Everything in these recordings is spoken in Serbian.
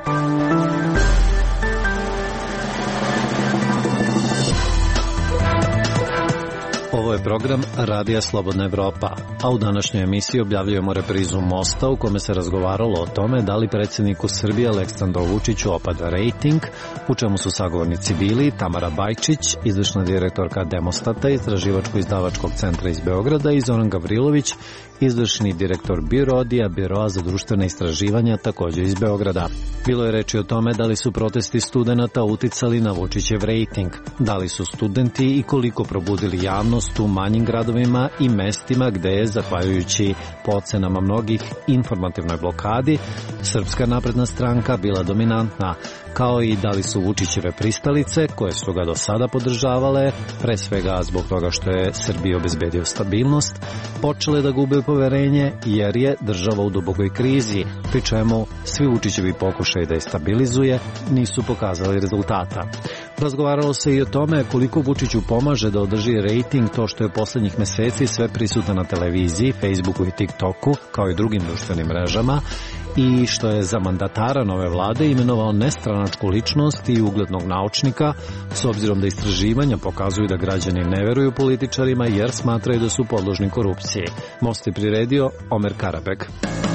Ovo je program Radija Slobodna Evropa, a u današnjoj emisiji objavljujemo reprizu Mosta u kome se razgovaralo o tome da li predsjedniku Srbije Aleksandru Vučiću opada rejting, u čemu su sagovornici bili Tamara Bajčić, izvršna direktorka Demostata, istraživačko-izdavačkog centra iz Beograda, i Zoran Gavrilović, izvršni direktor BIRODI-a, Biroa za društvene istraživanja, također iz Beograda. Bilo je reči o tome da li su protesti studenata uticali na Vučićev rejting, da li su studenti i koliko probudili javnost u manjim gradovima i mestima gde je, zahvaljujući po ocenama mnogih informativnoj blokadi, Srpska napredna stranka bila dominantna, kao i da li su Vučićeve pristalice, koje su ga do sada podržavale, pre svega zbog toga što je Srbiji obezbedio stabilnost, počele da gube poverenje jer je država u dubokoj krizi, pri čemu svi Vučićevi pokušaji da je stabilizuje nisu pokazali rezultata. Razgovaralo se i o tome koliko Vučiću pomaže da održi rejting to što je poslednjih meseci sve prisutan na televiziji, Facebooku i TikToku, kao i drugim društvenim mrežama, i što je za mandatara nove vlade imenovao nestranačku ličnost i uglednog naučnika, s obzirom da istraživanja pokazuju da građani ne veruju političarima jer smatraju da su podložni korupciji. Most je priredio Omer Karabek.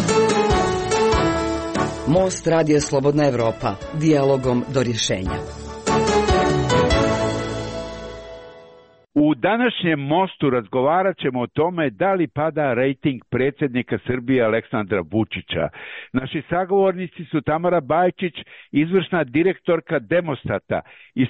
Most, Radio Slobodna Evropa, dijalogom do rješenja. U današnjem Mostu razgovarat ćemo o tome da li pada rejting predsjednika Srbije Aleksandra Vučića. Naši sagovornici su Tamara Bajčić, izvršna direktorka Demostata,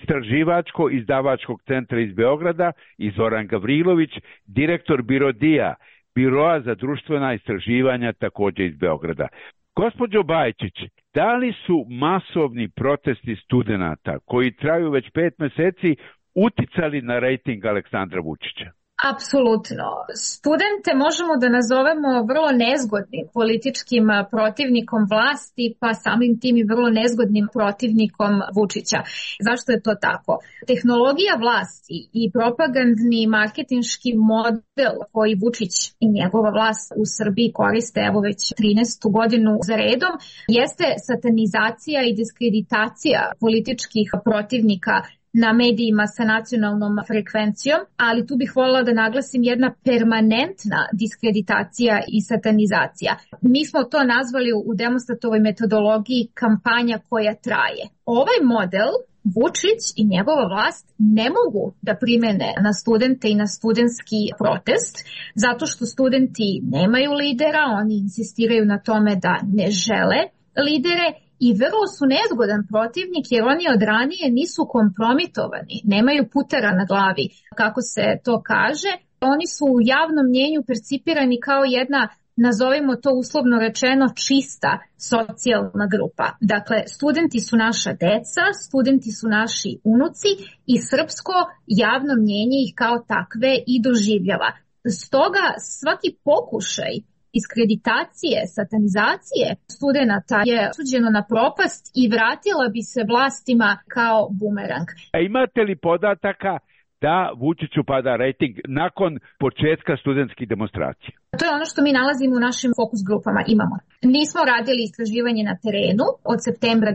istraživačko-izdavačkog centra iz Beograda, i Zoran Gavrilović, direktor BIRODI-a, Biroa za društvena istraživanja, također iz Beograda. Gospođo Bajčić, da li su masovni protesti studenata koji traju već 5 meseci uticali na rejting Aleksandra Vučića? Apsolutno. Studente možemo da nazovemo vrlo nezgodnim političkim protivnikom vlasti, pa samim tim i vrlo nezgodnim protivnikom Vučića. Zašto je to tako? Tehnologija vlasti i propagandni marketinški model koji Vučić i njegova vlast u Srbiji koriste evo već 13. godinu za redom jeste satanizacija i diskreditacija političkih protivnika na medijima sa nacionalnom frekvencijom, ali tu bih voljela da naglasim jedna permanentna diskreditacija i satanizacija. Mi smo to nazvali u Demostatovoj metodologiji kampanja koja traje. Ovaj model Vučić i njegova vlast ne mogu da primene na studente i na studentski protest, zato što studenti nemaju lidera, oni insistiraju na tome da ne žele lidere, i vrlo su nezgodan protivnik jer oni od ranije nisu kompromitovani, nemaju putera na glavi, kako se to kaže. Oni su u javnom mnjenju percipirani kao jedna, nazovimo to uslovno rečeno, čista socijalna grupa. Dakle, studenti su naša deca, studenti su naši unuci i srpsko javno mnjenje ih kao takve i doživljava. Stoga svaki pokušaj diskreditacije, satanizacije studenata je osuđeno na propast i vratila bi se vlastima kao bumerang. A imate li podataka da Vučiću pada rejting nakon početka studentskih demonstracija? To je ono što mi nalazimo u našim fokus grupama. Imamo. Nismo radili istraživanje na terenu od septembra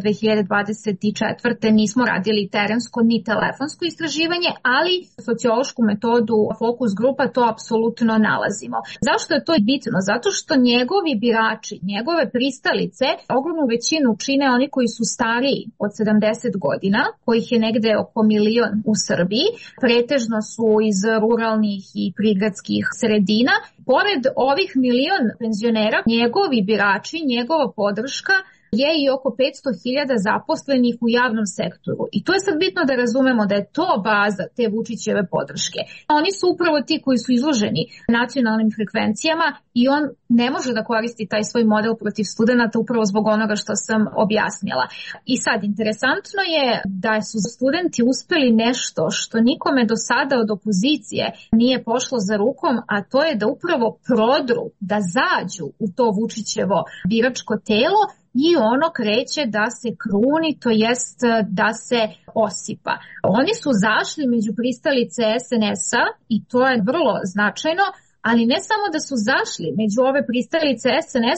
2024. Nismo radili terensko ni telefonsko istraživanje, ali sociološku metodu fokus grupa to apsolutno nalazimo. Zašto je to bitno? Zato što njegovi birači, njegove pristalice, ogromnu većinu čine oni koji su stariji od 70 godina, kojih je negde oko 1 milion u Srbiji, pretežno su iz ruralnih i prigradskih sredina. Pored ovih 1 milion penzionera, njegovi birači, njegova podrška je i oko 500.000 zaposlenih u javnom sektoru. I to je sad bitno da razumemo da je to baza te Vučićeve podrške. Oni su upravo ti koji su izloženi nacionalnim frekvencijama i on ne može da koristi taj svoj model protiv studenata upravo zbog onoga što sam objasnila. I sad, interesantno je da su studenti uspeli nešto što nikome do sada od opozicije nije pošlo za rukom, a to je da upravo prodru, da zađu u to Vučićevo biračko telo i ono kreće da se kruni, to jest da se osipa. Oni su zašli među pristalice SNS-a i to je vrlo značajno, ali ne samo da su zašli među ove pristalice SNS-a,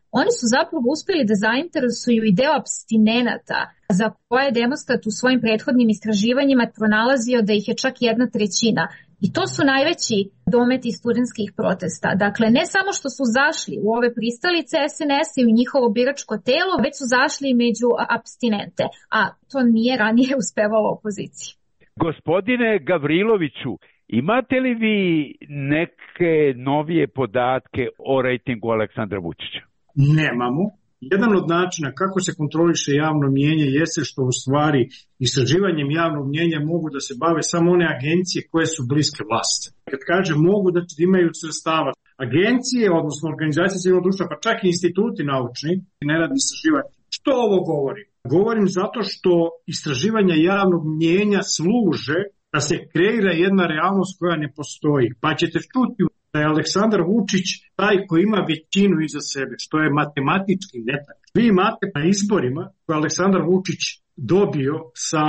oni su zapravo uspjeli da zainteresuju i deo apstinenata za koje je Demostat u svojim prethodnim istraživanjima pronalazio da ih je čak 1/3. I to su najveći dometi studentskih protesta. Dakle, ne samo što su zašli u ove pristalice SNS i u njihovo biračko telo, već su zašli među apstinente, a to nije ranije uspevalo opoziciji. Gospodine Gavriloviću, imate li vi neke novije podatke o rejtingu Aleksandra Vučića? Nemamo. Jedan od načina kako se kontroliše javno mnijenje jeste što u stvari istraživanjem javnog mnijenja mogu da se bave samo one agencije koje su bliske vlasti. Kad kažem mogu, da imaju sredstava. Agencije, odnosno organizacije civilnog društva, pa čak i instituti naučni, ne radi istraživanja. Što ovo govorim? Govorim zato što istraživanja javnog mnijenja služe da se kreira jedna realnost koja ne postoji. Pa ćete čuti da je Aleksandar Vučić taj koji ima većinu iza sebe, što je matematički netačno. Vi imate na izborima koje je Aleksandar Vučić dobio sa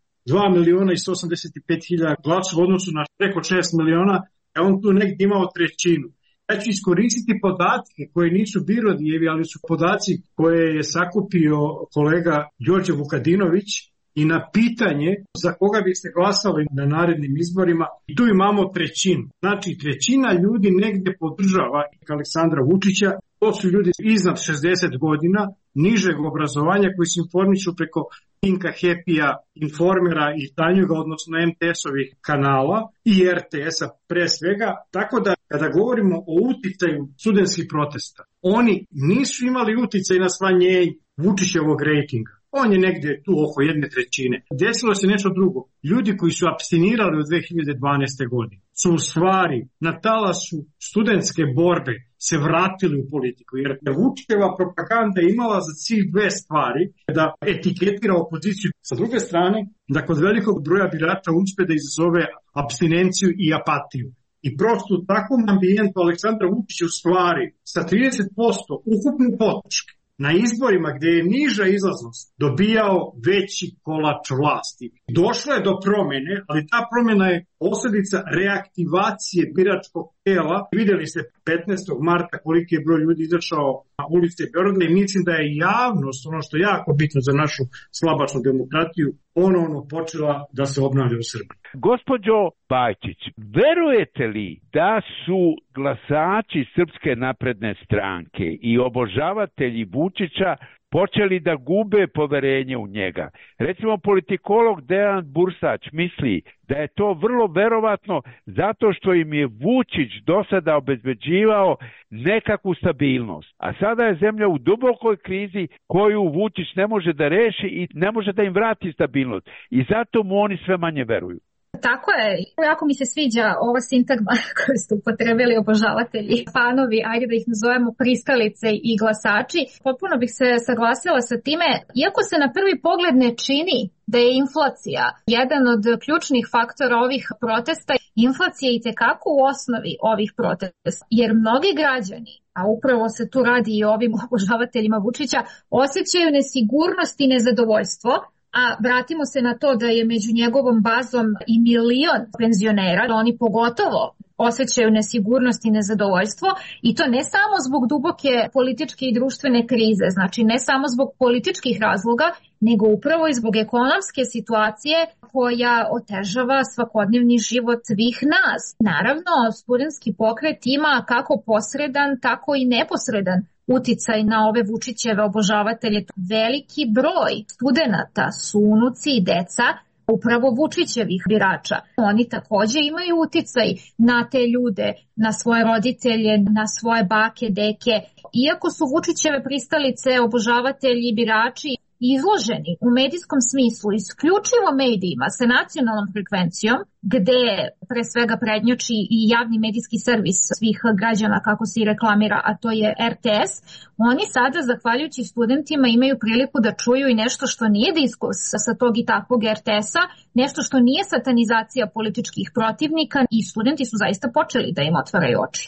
2.185.000 glasova u odnosu na preko 6 miliona, a on tu negdje imao 1/3. Ja ću iskoristiti podatke koje nisu Birodijevi, ali su podaci koje je sakupio kolega Đorđe Vukadinović i na pitanje za koga biste glasali na narednim izborima. I tu imamo 1/3. Znači 1/3 ljudi negdje podržava Aleksandra Vučića. To su ljudi iznad 60 godina, nižeg obrazovanja koji se informišu preko Pinka, Happy-a, Informera i Tanjuga, odnosno MTS-ovih kanala i RTS-a pre svega. Tako da kada govorimo o uticaju studentskih protesta, oni nisu imali uticaj na smanjenje Vučićevog rejtinga. On je negdje tu oko 1/3. Desilo se nešto drugo. Ljudi koji su apstinirali u 2012. godine su u stvari na talasu studentske borbe se vratili u politiku. Jer Vučićeva propaganda je imala za cilj dve stvari. Da etiketira opoziciju. Sa druge strane, da kod velikog broja birača uspe da izazove apstinenciju i apatiju. I prosto u takvom ambijentu Aleksandra Vučića u stvari sa 30% ukupne podrške na izborima gdje je niža izlaznost dobijao veći kolač vlasti. Došlo je do promjene, ali ta promjena je posljedica reaktivacije biračkog tela. Vidjeli ste 15. marta koliki je broj ljudi izašao na ulice Beograda i mislim da je javnost, ono što je jako bitno za našu slabačnu demokratiju, ponovno počela da se obnavlja u Srbiji. Gospođo Pajčić, verujete li da su glasači Srpske napredne stranke i obožavatelji Vučića počeli da gube poverenje u njega? Recimo, politikolog Dejan Bursać misli da je to vrlo verovatno zato što im je Vučić do sada obezbeđivao nekakvu stabilnost. A sada je zemlja u dubokoj krizi koju Vučić ne može da reši i ne može da im vrati stabilnost. I zato mu oni sve manje veruju. Tako je, jako mi se sviđa ova sintagma koju ste upotrebili obožavatelji, fanovi, ajde da ih nazovemo pristalice i glasači. Potpuno bih se saglasila sa time, iako se na prvi pogled ne čini da je inflacija jedan od ključnih faktora ovih protesta, inflacija je itekako u osnovi ovih protesta, jer mnogi građani, a upravo se tu radi i o ovim obožavateljima Vučića, osjećaju nesigurnost i nezadovoljstvo. A vratimo se na to da je među njegovom bazom i 1 milion penzionera, oni pogotovo osjećaju nesigurnost i nezadovoljstvo i to ne samo zbog duboke političke i društvene krize, znači ne samo zbog političkih razloga, nego upravo i zbog ekonomske situacije koja otežava svakodnevni život svih nas. Naravno, studentski pokret ima kako posredan, tako i neposredan uticaj na ove Vučićeve obožavatelje. Veliki broj studenata su unuci i deca upravo Vučićevih birača. Oni također imaju uticaj na te ljude, na svoje roditelje, na svoje bake, deke. Iako su Vučićeve pristalice, obožavatelji, birači izloženi u medijskom smislu isključivo medijima sa nacionalnom frekvencijom, gde pre svega prednjači i javni medijski servis svih građana, kako se i reklamira, a to je RTS, oni sada, zahvaljujući studentima, imaju priliku da čuju i nešto što nije diskurs sa tog i takvog RTS-a, nešto što nije satanizacija političkih protivnika i studenti su zaista počeli da im otvaraju oči.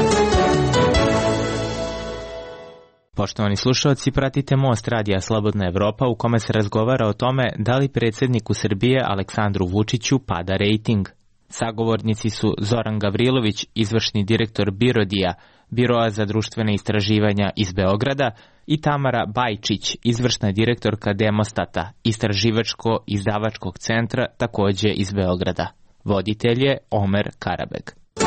Poštovani slušalci, pratite Most radija Slobodna Evropa u kome se razgovara o tome da li predsjedniku Srbije Aleksandru Vučiću pada rejting. Sagovornici su Zoran Gavrilović, izvršni direktor Birodija, Biroa za društvene istraživanja iz Beograda, i Tamara Bajčić, izvršna direktorka Demostata, istraživačko-izdavačkog centra, takođe iz Beograda. Voditelj je Omer Karabeg.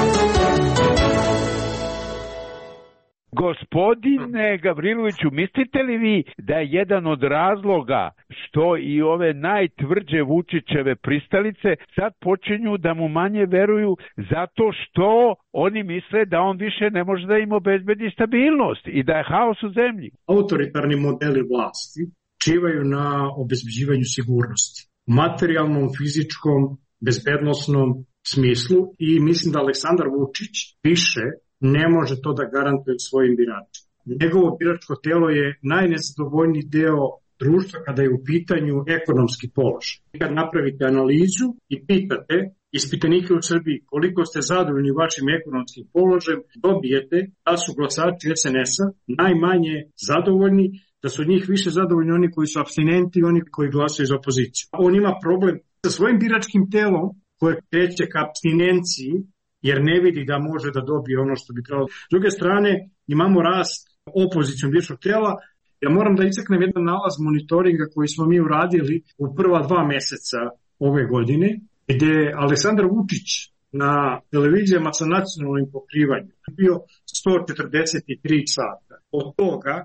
Gospodine Gavriloviću, mislite li vi da je jedan od razloga što i ove najtvrđe Vučićeve pristalice sad počinju da mu manje veruju zato što oni misle da on više ne može da im obezbedi stabilnost i da je haos u zemlji? Autoritarni modeli vlasti čivaju na obezbeđivanju sigurnosti, materijalnom, fizičkom, bezbednosnom smislu i mislim da Aleksandar Vučić više ne može to da garantuje svojim biračima. Njegovo biračko telo je najnezadovoljniji deo društva kada je u pitanju ekonomski položaj. Kad napravite analizu i pitate ispitanike u Srbiji koliko ste zadovoljni vašim ekonomskim položajem, dobijete da su glasači SNS-a najmanje zadovoljni, da su od njih više zadovoljni oni koji su apstinenti i oni koji glasaju za opoziciju. On ima problem sa svojim biračkim telom koje kreće ka apstinenciji, jer ne vidi da može da dobije ono što bi trebalo. S druge strane, imamo rast opozicijom biračkog tela. Ja moram da istaknem jedan nalaz monitoringa koji smo mi uradili u prva 2 meseca ove godine, gde Aleksandar Vučić na televizijama sa nacionalnim pokrivanjem bio 143 sata. Od toga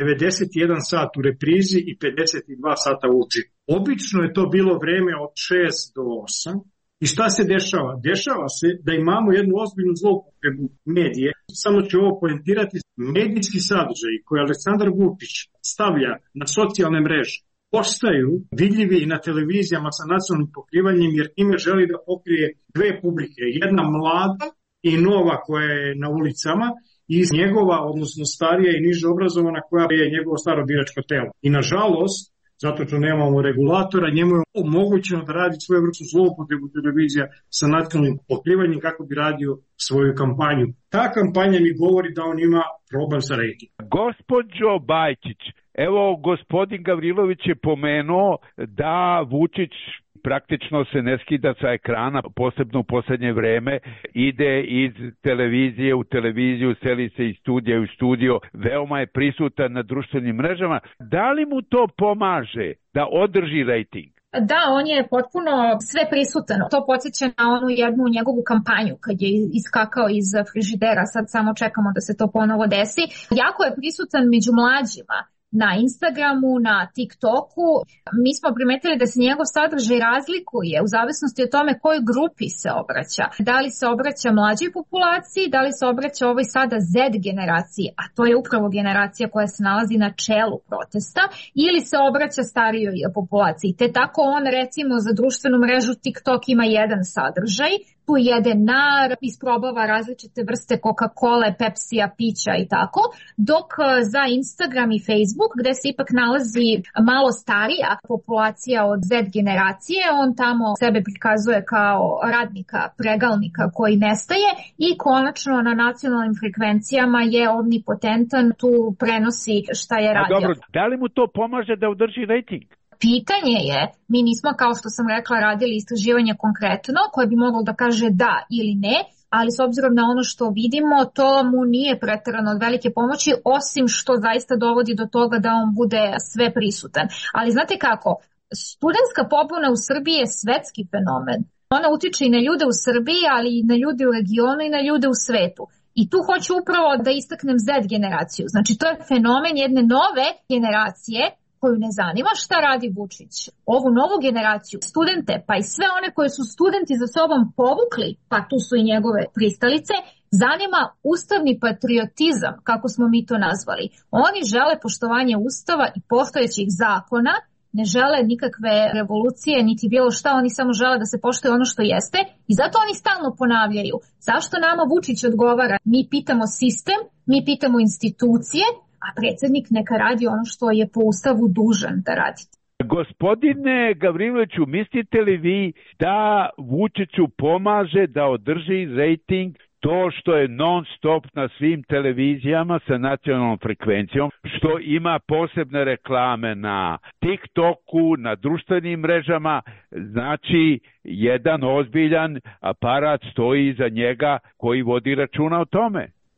91 sat u reprizi i 52 sata uživo. Obično je to bilo vreme od 6 do 8. I šta se dešava? Dešava se da imamo jednu ozbiljnu zloupotrebu medije. Samo ću ovo poentirati. Medijski sadržaji koje Aleksandar Vučić stavlja na socijalne mreže postaju vidljivi i na televizijama sa nacionalnim pokrivanjem, jer time želi da pokrije 2 publike. Jedna mlada i nova koja je na ulicama i njegova, odnosno starija i niže obrazovana koja je njegovo staro biračko telo. I nažalost, zato što nemamo regulatora, njemu je omogućeno da radi svoju vrstu zloupotrebu televizija sa nacionalnim pokrivanjem kako bi radio svoju kampanju. Ta kampanja mi govori da on ima problem sa rejtingom. Gospođo Bajčić, evo gospodin Gavrilović je pomenuo da Vučić praktično se ne skida sa ekrana, posebno u poslednje vreme, ide iz televizije u televiziju, seli se iz studija u studio, veoma je prisutan na društvenim mrežama. Da li mu to pomaže da održi rejting? Da, on je potpuno sve prisutan. To podsjeća na onu jednu njegovu kampanju kad je iskakao iz frižidera, sad samo čekamo da se to ponovo desi. Jako je prisutan među mlađima. Na Instagramu, na TikToku. Mi smo primetili da se njegov sadržaj razlikuje u zavisnosti od tome kojoj grupi se obraća. Da li se obraća mlađoj populaciji, da li se obraća ovoj sada Z generaciji, a to je upravo generacija koja se nalazi na čelu protesta, ili se obraća starijoj populaciji. Te tako on recimo za društvenu mrežu TikTok ima jedan sadržaj, tu jede nar, isprobava različite vrste Coca-Cola, Pepsija, pića i tako, dok za Instagram i Facebook, gde se ipak nalazi malo starija populacija od Z generacije, on tamo sebe prikazuje kao radnika, pregalnika koji nestaje i konačno na nacionalnim frekvencijama je omnipotentan, tu prenosi šta je radio. Dobro, da li mu to pomaže da održi rejting? Pitanje je, mi nismo, kao što sam rekla, radili istraživanje konkretno koje bi moglo da kaže da ili ne, ali s obzirom na ono što vidimo, to mu nije preterano od velike pomoći, osim što zaista dovodi do toga da on bude sve prisutan. Ali znate kako, studentska pobuna u Srbiji je svetski fenomen. Ona utiče i na ljude u Srbiji, ali i na ljude u regionu i na ljude u svetu. I tu hoću upravo da istaknem Z generaciju. Znači, to je fenomen jedne nove generacije koju ne zanima šta radi Vučić. Ovu novu generaciju, studente, pa i sve one koje su studenti za sobom povukli, pa tu su i njegove pristalice, zanima ustavni patriotizam, kako smo mi to nazvali. Oni žele poštovanje ustava i postojećih zakona, ne žele nikakve revolucije, niti bilo šta, oni samo žele da se poštuje ono što jeste i zato oni stalno ponavljaju. Zašto nama Vučić odgovara? Mi pitamo sistem, mi pitamo institucije, a predsjednik neka radi ono što je po ustavu dužan da radi. Gospodine Gavriloviću, mislite li vi da Vučiću pomaže da održi rejting to što je non stop na svim televizijama sa nacionalnom frekvencijom, što ima posebne reklame na TikToku, na društvenim mrežama, znači jedan ozbiljan aparat stoji iza njega koji vodi računa o tome?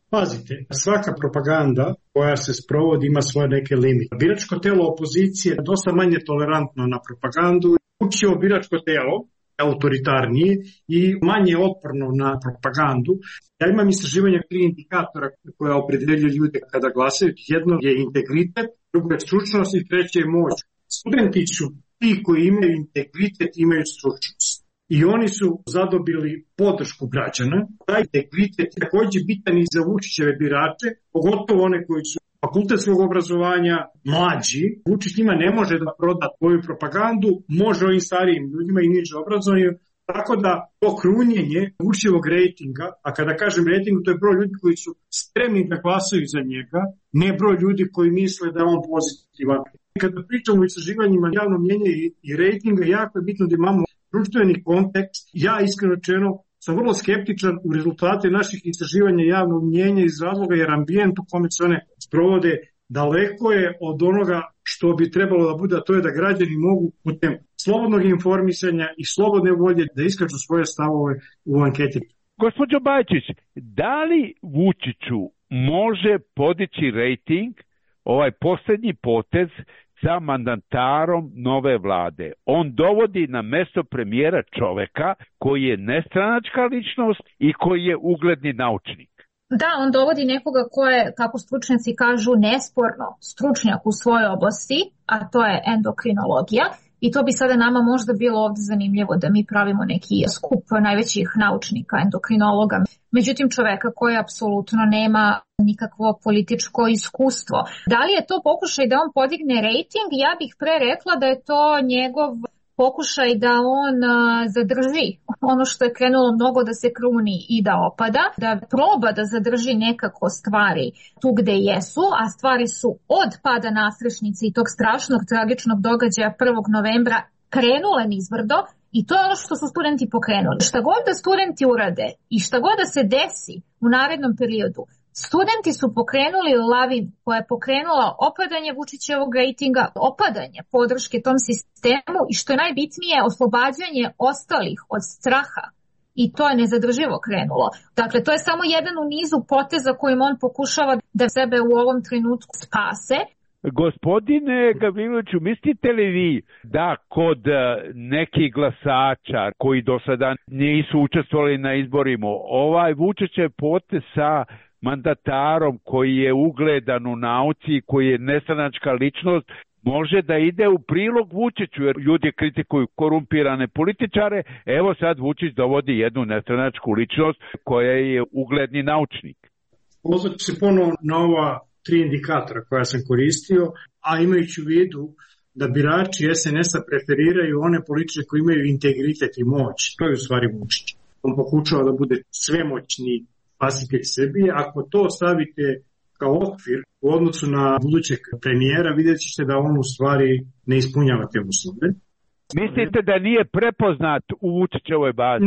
Pazite, svaka propaganda koja se sprovodi ima svoje neke limite. Biračko telo opozicije je dosta manje tolerantno na propagandu. Vučićevo biračko telo autoritarnije i manje otporno na propagandu. Ja imam istraživanje 3 indikatora koja opredeljuju ljude kada glasaju. Jedno je integritet, drugo je stručnost i treće je moć. Studenti su ti koji imaju integritet, imaju stručnost. I oni su zadobili podršku građana. Taj integritet je takođe bitan i za Vučićeve birače, pogotovo one koji su fakultetskog obrazovanja, mlađi. Vučić njima ne može da proda svoju propagandu, može ovim starijim ljudima i niže obrazovanju. Tako da to krunjenje Vučićevog rejtinga, a kada kažem rejting, to je broj ljudi koji su spremni da glasaju za njega, ne broj ljudi koji misle da je on pozitivan. Kada pričamo o istraživanjima javnog mnjenja i rejtinga, jako je bitno da imamo društveni kontekst. Ja iskreno rečeno sam vrlo skeptičan u rezultate naših istraživanja javnog mnjenja iz razloga jer ambijent u kome se one sprovode daleko je od onoga što bi trebalo da bude, a to je da građani mogu putem slobodnog informisanja i slobodne volje da iskažu svoje stavove u anketi. Gospođo Bajčić, da li Vučiću može podići rejting ovaj poslednji potez sa mandatarom nove vlade? On dovodi na mesto premijera čoveka koji je nestranačka ličnost i koji je ugledni naučnik. Da, on dovodi nekoga ko je, kako stručnjaci kažu, nesporno stručnjak u svojoj oblasti, a to je endokrinologija. I to bi sada nama možda bilo ovde zanimljivo da mi pravimo neki skup najvećih naučnika, endokrinologa. Međutim, čoveka koji apsolutno nema nikakvo političko iskustvo. Da li je to pokušaj da on podigne rejting? Ja bih pre rekla da je to njegov pokušaj da on zadrži ono što je krenulo mnogo da se kruni i da opada, da proba da zadrži nekako stvari tu gde jesu, a stvari su od pada Nastrešnice i tog strašnog tragičnog događaja 1. novembra krenule nizbrdo i to je ono što su studenti pokrenuli. Šta god da studenti urade i šta god da se desi u narednom periodu, studenti su pokrenuli lavinu koja je pokrenula opadanje Vučićevog rejtinga, opadanje podrške tom sistemu i što je najbitnije oslobađanje ostalih od straha. I to je nezadrživo krenulo. Dakle, to je samo jedan u nizu poteza kojim on pokušava da sebe u ovom trenutku spase. Gospodine Gavriloviću, mislite li vi da kod nekih glasača koji do sada nisu učestvovali na izborima, ovaj Vučićev potez sa mandatarom koji je ugledan u nauci, koji je nestranačka ličnost, može da ide u prilog Vučiću, jer ljudi kritikuju korumpirane političare, evo sad Vučić dovodi jednu nestranačku ličnost koja je ugledni naučnik. Pozvat se ponovo na ova 3 indikatora koja sam koristio, a imajući u vidu da birači SNS-a preferiraju one političare koji imaju integritet i moć. To je u stvari Vučić. On pokušava da bude svemoćni spasitelj Srbije. Ako to stavite kao okvir u odnosu na budućeg premijera, vidjet ćete da on u stvari ne ispunjava te uslove. Mislite da nije prepoznat u Vučićevoj bazi?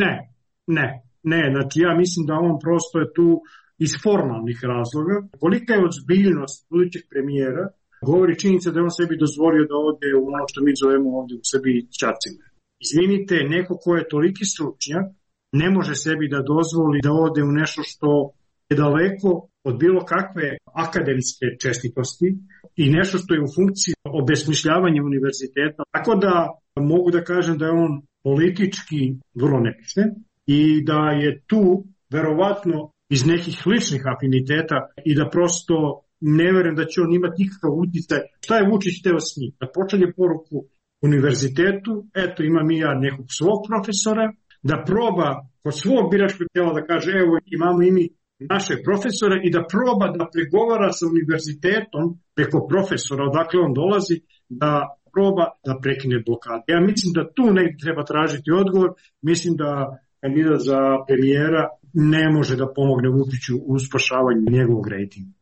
Ne. Znači ja mislim da on prosto je tu iz formalnih razloga. Kolika je ozbiljnost budućeg premijera, govori činjenica da je on sebi dozvolio da ode u ono što mi zovemo ovde u Srbiji čacime. Izvinite, neko ko je toliki stručnjak ne može sebi da dozvoli da ode u nešto što je daleko od bilo kakve akademske čestitosti i nešto što je u funkciji obesmišljavanja univerziteta. Tako da mogu da kažem da je on politički vrlo nepismen i da je tu verovatno iz nekih ličnih afiniteta i da prosto ne verujem da će on imati nikakav uticaj. Šta je Vučić teo s njim? Da pošalje poruku univerzitetu, eto imam i ja nekog svog profesora, da proba kod svog biračkog tela da kaže evo imamo i mi naše profesore i da proba da pregovara sa univerzitetom preko profesora odakle on dolazi, da proba da prekine blokadu. Ja mislim da tu negdje treba tražiti odgovor, mislim da kandidat za premijera ne može da pomogne Vučiću u spašavanju njegovog rejtinga.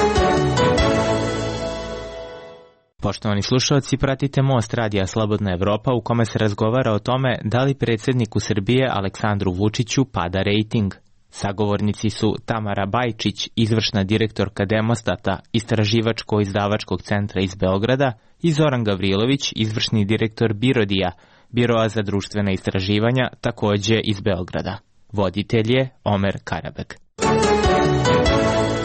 Poštovani slušalci, pratite Most radija Slobodna Evropa u kome se razgovara o tome da li predsjedniku Srbije Aleksandru Vučiću pada rejting. Sagovornici su Tamara Bajčić, izvršna direktorka Demostata, istraživačko-izdavačkog centra iz Beograda, i Zoran Gavrilović, izvršni direktor Birodija, Biroa za društvena istraživanja, takođe iz Beograda. Voditelj je Omer Karabek.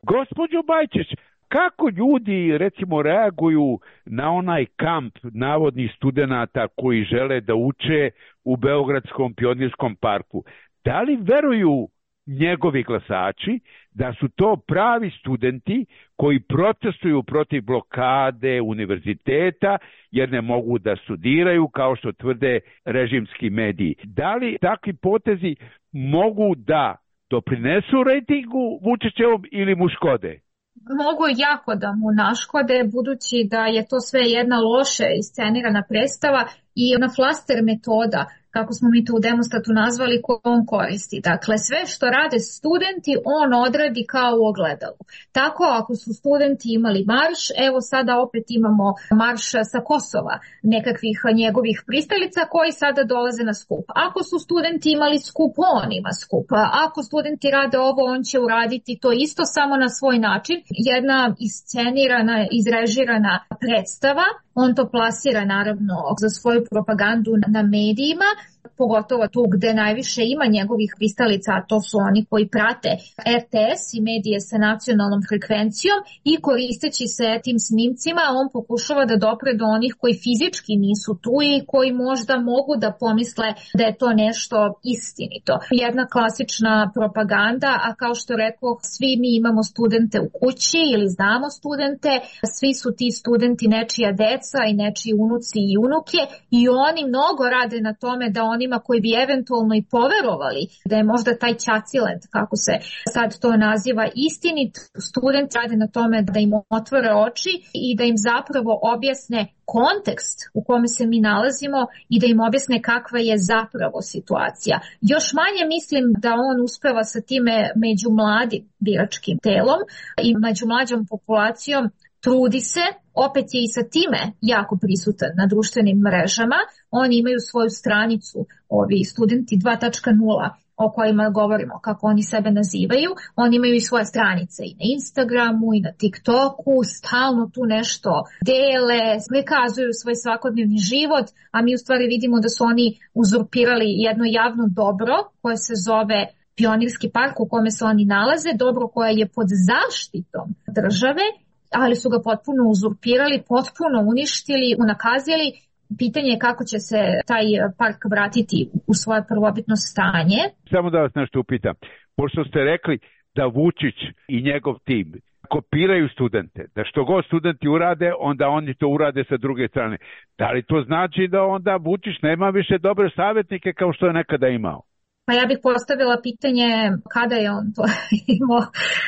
Gospođo Bajčić, kako ljudi recimo reaguju na onaj kamp navodnih studenata koji žele da uče u Beogradskom pionirskom parku? Da li veruju njegovi glasači da su to pravi studenti koji protestuju protiv blokade univerziteta jer ne mogu da studiraju kao što tvrde režimski mediji? Da li takvi potezi mogu da doprinesu rejtingu Vučićevom ili mu škode? Mogu jako da mu naškode, budući da je to sve jedna loše iscenirana predstava i ona flaster metoda, kako smo mi to u Demostatu nazvali, koju on koristi. Dakle, sve što rade studenti, on odradi kao u ogledalu. Tako, ako su studenti imali marš, evo sada opet imamo marš sa Kosova, nekakvih njegovih pristalica koji sada dolaze na skup. Ako su studenti imali skup, on ima skup. Ako studenti rade ovo, on će uraditi to isto, samo na svoj način. Jedna iscenirana, izrežirana predstava. On to plasira naravno za svoju propagandu na medijima, pogotovo tu gde najviše ima njegovih pristalica, a to su oni koji prate RTS i medije sa nacionalnom frekvencijom, i koristeći se tim snimcima on pokušava da dopre do onih koji fizički nisu tu i koji možda mogu da pomisle da je to nešto istinito. Jedna klasična propaganda, a kao što rekao, svi mi imamo studente u kući ili znamo studente, svi su ti studenti nečija deca i nečiji unuci i unuke, i oni mnogo rade na tome da onima koji bi eventualno i poverovali da je možda taj ćacilent, kako se sad to naziva, istinit, student rade na tome da im otvore oči i da im zapravo objasne kontekst u kome se mi nalazimo i da im objasne kakva je zapravo situacija. Još manje mislim da on uspeva sa time među mladim biračkim telom i među mlađom populacijom. Trudi se, opet je i sa time jako prisutan na društvenim mrežama. Oni imaju svoju stranicu, ovi studenti 2.0, o kojima govorimo, kako oni sebe nazivaju. Oni imaju i svoje stranice i na Instagramu i na TikToku, stalno tu nešto dele, prikazuju svoj svakodnevni život, a mi u stvari vidimo da su oni uzurpirali jedno javno dobro koje se zove Pionirski park u kome se oni nalaze, dobro koje je pod zaštitom države, ali su ga potpuno uzurpirali, potpuno uništili, unakazili. Pitanje je kako će se taj park vratiti u svoje prvobitno stanje. Samo da vas nešto upitam. Pošto ste rekli da Vučić i njegov tim kopiraju studente, da što god studenti urade, onda oni to urade sa druge strane. Da li to znači da onda Vučić nema više dobre savjetnike kao što je nekada imao? Pa ja bih postavila pitanje kada je on to imao.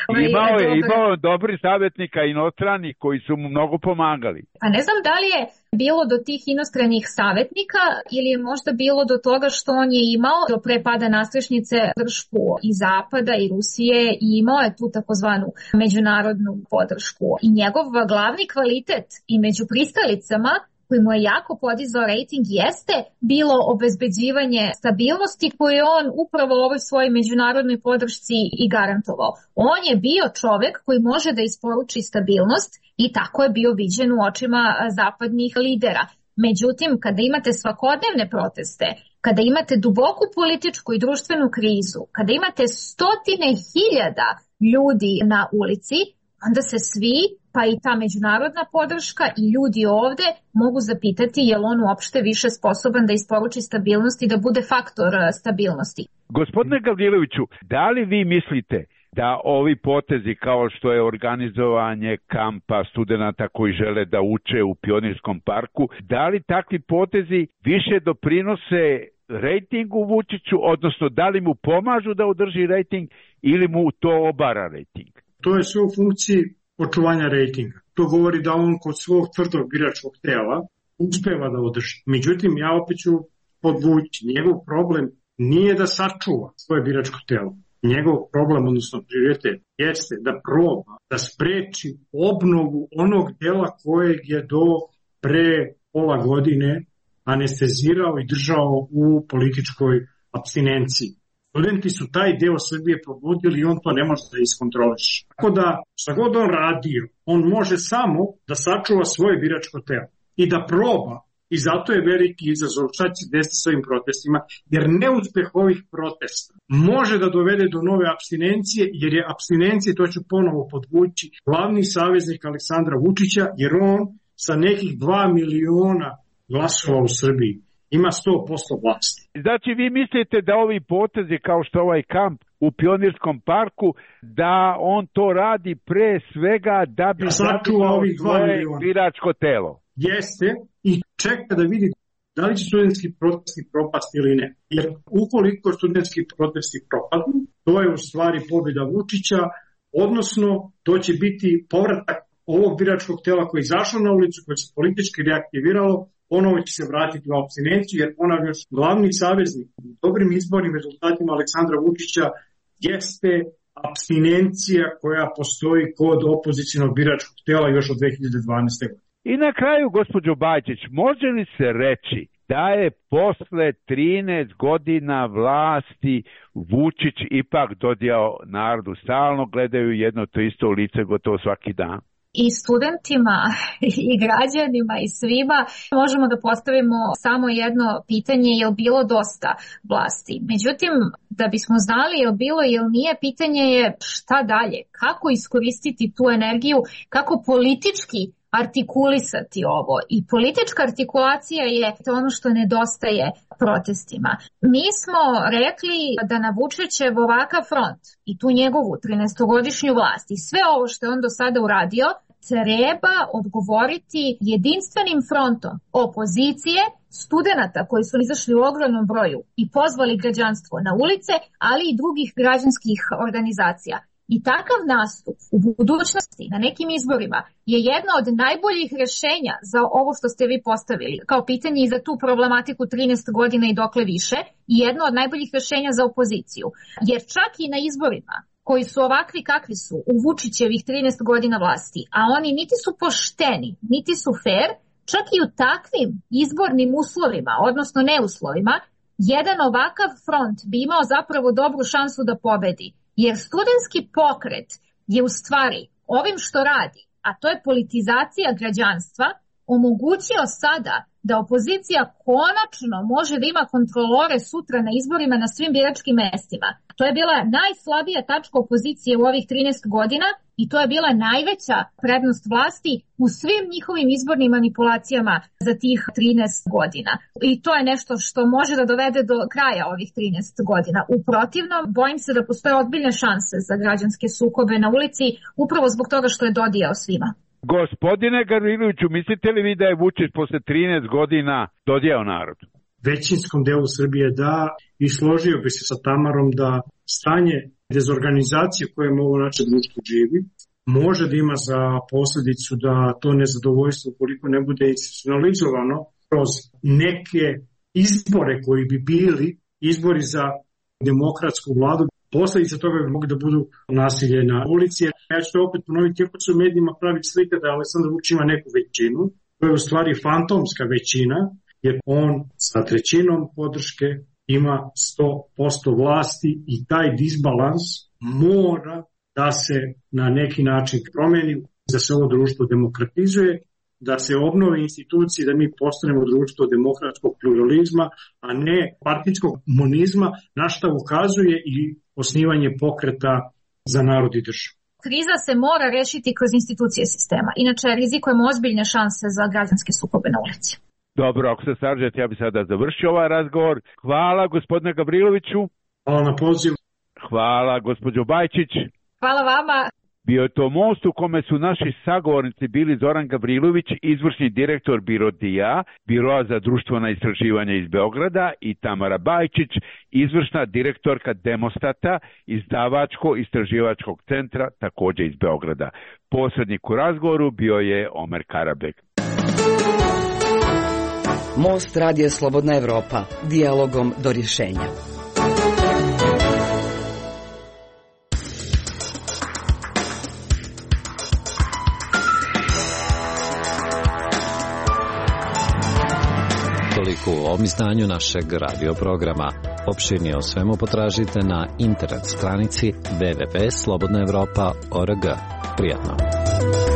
Imao dobri savjetnika inostranih koji su mu mnogo pomagali. Pa ne znam da li je bilo do tih inostranih savjetnika ili je možda bilo do toga što on je imao do pre pada nastrešnice podršku i Zapada i Rusije i imao je tu takozvanu međunarodnu podršku. I njegov glavni kvalitet i među pristalicama koji mu je jako podizao rejting jeste bilo obezbeđivanje stabilnosti koju je on upravo u ovoj svojoj međunarodnoj podršci i garantovao. On je bio čovek koji može da isporuči stabilnost i tako je bio viđen u očima zapadnih lidera. Međutim, kada imate svakodnevne proteste, kada imate duboku političku i društvenu krizu, kada imate stotine hiljada ljudi na ulici, onda se svi, pa i ta međunarodna podrška i ljudi ovde mogu zapitati je li on uopšte više sposoban da isporuči stabilnost i da bude faktor stabilnosti. Gospodine Gavriloviću, da li vi mislite da ovi potezi kao što je organizovanje kampa studenta koji žele da uče u Pionirskom parku, da li takvi potezi više doprinose rejtingu Vučiću, odnosno da li mu pomažu da održi rejting ili mu to obara rejting? To je sve u funkciji očuvanja rejtinga. To govori da on kod svog tvrdog biračkog tela uspeva da održi. Međutim, ja opet ću podvući. Njegov problem nije da sačuva svoje biračko telo. Njegov problem, odnosno prioritet, jeste da proba da spreči obnovu onog dela kojeg je do pre pola godine anestezirao i držao u političkoj apstinenciji. Studenti su taj deo Srbije probudili i on to ne može da iskontroliše. Tako da, šta god on radio, on može samo da sačuva svoje biračko telo i da proba I zato je veliki izazov šta će desiti s ovim protestima, jer neuspeh ovih protesta može da dovede do nove apstinencije, jer je apstinencije, to ću ponovo podvući, glavni saveznik Aleksandra Vučića, jer on sa nekih 2 miliona glasova u Srbiji ima 100% vlasti. Znači vi mislite da ovi potezi kao što ovaj kamp u Pionirskom parku, da on to radi pre svega da bi sačuvao svoje biračko telo? Jeste, i čeka da vidi da li će studentski protesti propasti ili ne. Jer ukoliko studentski protesti propadnu, to je u stvari pobjeda Vučića, odnosno to će biti povratak ovog biračkog tela koji je izašao na ulicu, koji se politički reaktiviralo, ponovo će se vratiti u apstinenciju, jer ponavljam, glavni saveznik u dobrim izbornim rezultatima Aleksandra Vučića jeste apstinencija koja postoji kod opozicionog biračkog tela još od 2012. godine. I na kraju, gospođo Bajčić, može li se reći da je posle 13 godina vlasti Vučić ipak dodijao narodu, stalno gledaju jedno to isto lice gotovo svaki dan? I studentima i građanima i svima možemo da postavimo samo jedno pitanje, je li bilo dosta vlasti. Međutim, da bismo znali je li bilo ili nije, pitanje je šta dalje, kako iskoristiti tu energiju, kako politički artikulisati ovo. I politička artikulacija je ono što nedostaje protestima. Mi smo rekli da na Vučićev ovakav front i tu njegovu 13-godišnju vlast i sve ovo što je on do sada uradio treba odgovoriti jedinstvenim frontom opozicije, studenata koji su izašli u ogromnom broju i pozvali građanstvo na ulice, ali i drugih građanskih organizacija. I takav nastup u budućnosti na nekim izborima je jedno od najboljih rješenja za ovo što ste vi postavili kao pitanje i za tu problematiku 13 godina i dokle više, i jedno od najboljih rješenja za opoziciju. Jer čak i na izborima koji su ovakvi kakvi su u Vučićevih 13 godina vlasti, a oni niti su pošteni, niti su fair, čak i u takvim izbornim uslovima, odnosno neuslovima, jedan ovakav front bi imao zapravo dobru šansu da pobedi. Jer studentski pokret je u stvari ovim što radi, a to je politizacija građanstva, omogućio sada da opozicija konačno može da ima kontrolore sutra na izborima na svim biračkim mestima. To je bila najslabija tačka opozicije u ovih 13 godina i to je bila najveća prednost vlasti u svim njihovim izbornim manipulacijama za tih 13 godina. I to je nešto što može da dovede do kraja ovih 13 godina. U protivnom, bojim se da postoje ozbiljne šanse za građanske sukobe na ulici upravo zbog toga što je dodijao svima. Gospodine Gavriloviću, mislite li vi da je Vučić posle 13 godina dodijao narodu? Većinskom delu Srbije da, i složio bi se sa Tamarom da stanje dezorganizacije koje ovo naše društvo živi može da ima za posljedicu da to nezadovoljstvo, koliko ne bude institucionalizovano kroz neke izbore koji bi bili izbori za demokratsku vladu, posljedice toga bi mogli da budu nasilje na ulici. Ja ću to opet ponoviti, iako se u medijima pravi slika da Aleksandar Vučić ima neku većinu, to je u stvari fantomska većina, jer on sa 1/3 podrške ima 100% vlasti i taj disbalans mora da se na neki način promeni, da se ovo društvo demokratizuje, da se obnove institucije, da mi postanemo društvo demokratskog pluralizma, a ne partijskog monizma, na šta ukazuje i osnivanje pokreta za narod i državu. Kriza se mora rešiti kroz institucije sistema, inače rizikujemo ozbiljne šanse za građanske sukobe na ulici. Dobro, ako se slažete, ja bih sada završio ovaj razgovor. Hvala gospodine Gavriloviću. Hvala na pozivu. Hvala gospođo Bajčić. Hvala vama. Bio je to most u kome su naši sagovornici bili Zoran Gavrilović, izvršni direktor BIRODIA, Biroa za društvena istraživanja iz Beograda, i Tamara Bajčić, izvršna direktorka Demostata, izdavačko-istraživačkog centra, također iz Beograda. Posrednik u razgovoru bio je Omer Karabek. Most Radija Slobodna Evropa, dijalogom do rješenja. Toliko u ovom izdanju našeg radioprograma. Opširnije o svemu potražite na internet stranici www.slobodnaevropa.org. Prijatno.